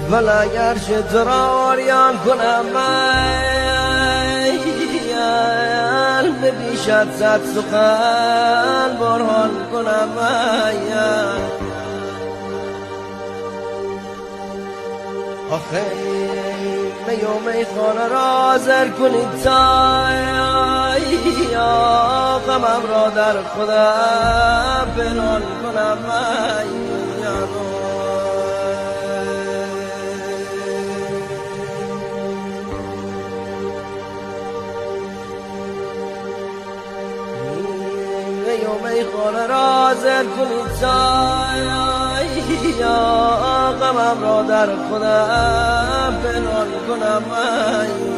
ولی اگرچه تو را آریان کنم من به بیشت زد سخن برهان کنم من آخه می خانه را حاضر کنید تا غمم را در خودم پنهان کنم من می خانه را حاضر کنید تا غمم را در خودم پنهان کنم من